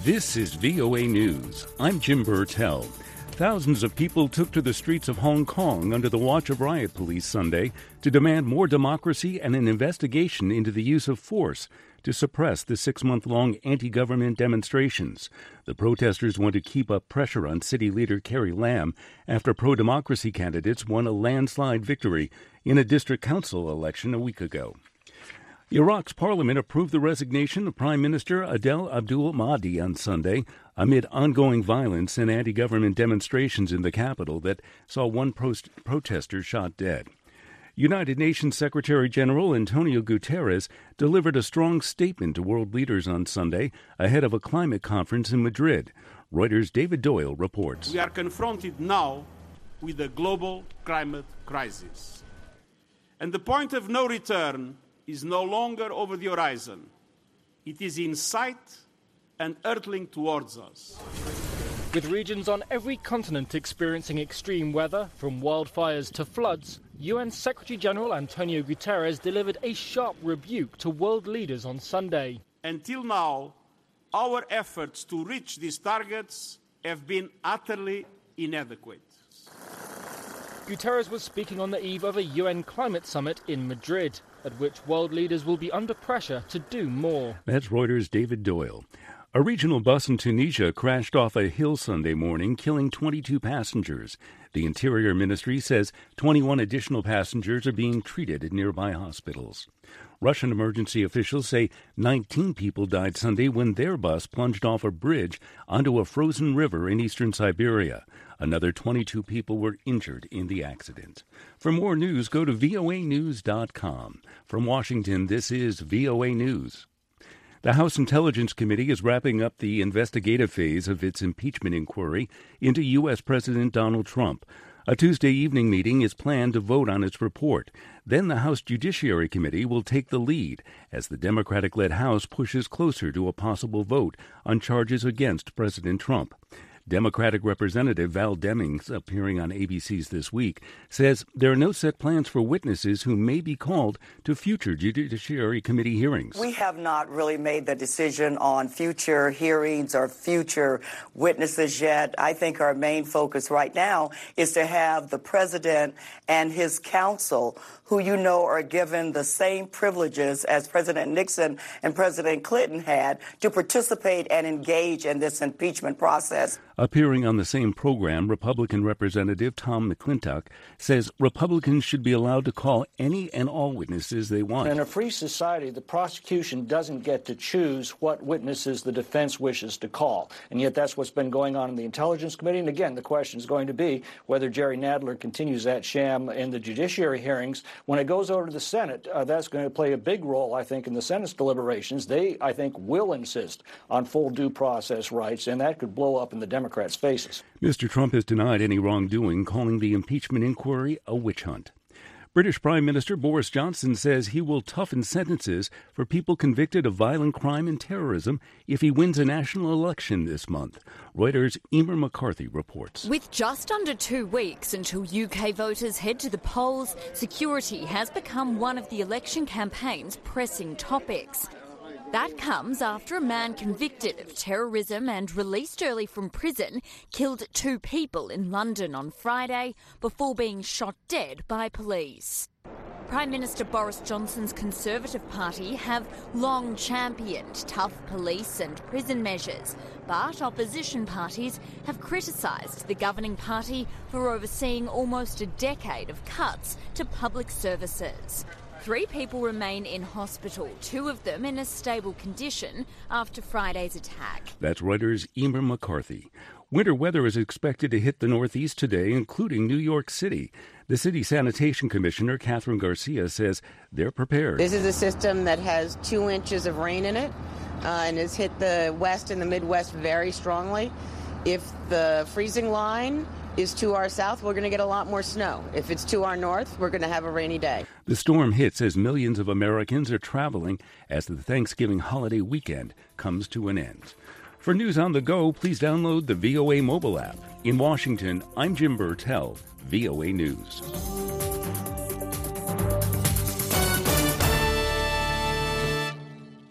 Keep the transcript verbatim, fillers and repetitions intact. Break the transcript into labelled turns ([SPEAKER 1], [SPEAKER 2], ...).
[SPEAKER 1] This is V O A News. I'm Jim Burtell. Thousands of people took to the streets of Hong Kong under the watch of riot police Sunday to demand more democracy and an investigation into the use of force to suppress the six-month-long anti-government demonstrations. The protesters want to keep up pressure on city leader Carrie Lam after pro-democracy candidates won a landslide victory in a district council election a week ago. Iraq's parliament approved the resignation of Prime Minister Adel Abdul Mahdi on Sunday amid ongoing violence and anti-government demonstrations in the capital that saw one pro- protester shot dead. United Nations Secretary General Antonio Guterres delivered a strong statement to world leaders on Sunday ahead of a climate conference in Madrid. Reuters' David Doyle reports.
[SPEAKER 2] We are confronted now with a global climate crisis. And the point of no return is no longer over the horizon. It is in sight and hurtling towards us.
[SPEAKER 3] With regions on every continent experiencing extreme weather, from wildfires to floods, U N Secretary-General Antonio Guterres delivered a sharp rebuke to world leaders on Sunday.
[SPEAKER 2] Until now, our efforts to reach these targets have been utterly inadequate.
[SPEAKER 3] Guterres was speaking on the eve of a U N climate summit in Madrid, at which world leaders will be under pressure to do more.
[SPEAKER 1] That's Reuters' David Doyle. A regional bus in Tunisia crashed off a hill Sunday morning, killing twenty-two passengers. The Interior Ministry says twenty-one additional passengers are being treated at nearby hospitals. Russian emergency officials say nineteen people died Sunday when their bus plunged off a bridge onto a frozen river in eastern Siberia. Another twenty-two people were injured in the accident. For more news, go to V O A news dot com. From Washington, this is V O A News. The House Intelligence Committee is wrapping up the investigative phase of its impeachment inquiry into U S. President Donald Trump. A Tuesday evening meeting is planned to vote on its report. Then the House Judiciary Committee will take the lead as the Democratic-led House pushes closer to a possible vote on charges against President Trump. Democratic Representative Val Demings, appearing on A B C's This Week, says there are no set plans for witnesses who may be called to future Judiciary Committee hearings.
[SPEAKER 4] We have not really made the decision on future hearings or future witnesses yet. I think our main focus right now is to have the president and his counsel, who you know are given the same privileges as President Nixon and President Clinton had, to participate and engage in this impeachment process.
[SPEAKER 1] Appearing on the same program, Republican Representative Tom McClintock says Republicans should be allowed to call any and all witnesses they want.
[SPEAKER 5] In a free society, the prosecution doesn't get to choose what witnesses the defense wishes to call. And yet that's what's been going on in the Intelligence Committee. And again, the question is going to be whether Jerry Nadler continues that sham in the judiciary hearings. When it goes over to the Senate, uh, that's going to play a big role, I think, in the Senate's deliberations. They, I think, will insist on full due process rights, and that could blow up in the Democrats' faces.
[SPEAKER 1] Mister Trump has denied any wrongdoing, calling the impeachment inquiry a witch hunt. British Prime Minister Boris Johnson says he will toughen sentences for people convicted of violent crime and terrorism if he wins a national election this month. Reuters' Emer McCarthy reports.
[SPEAKER 6] With just under two weeks until U K voters head to the polls, security has become one of the election campaign's pressing topics. That comes after a man convicted of terrorism and released early from prison killed two people in London on Friday before being shot dead by police. Prime Minister Boris Johnson's Conservative Party have long championed tough police and prison measures, but opposition parties have criticised the governing party for overseeing almost a decade of cuts to public services. Three people remain in hospital, two of them in a stable condition after Friday's attack.
[SPEAKER 1] That's Reuters' Emer McCarthy. Winter weather is expected to hit the Northeast today, including New York City. The city sanitation commissioner, Catherine Garcia, says they're prepared.
[SPEAKER 7] This is a system that has two inches of rain in it uh, and has hit the West and the Midwest very strongly. If the freezing line is to our south, we're going to get a lot more snow. If it's to our north, we're going to have a rainy day.
[SPEAKER 1] The storm hits as millions of Americans are traveling as the Thanksgiving holiday weekend comes to an end. For news on the go, please download the V O A mobile app. In Washington, I'm Jim Burtell, V O A News.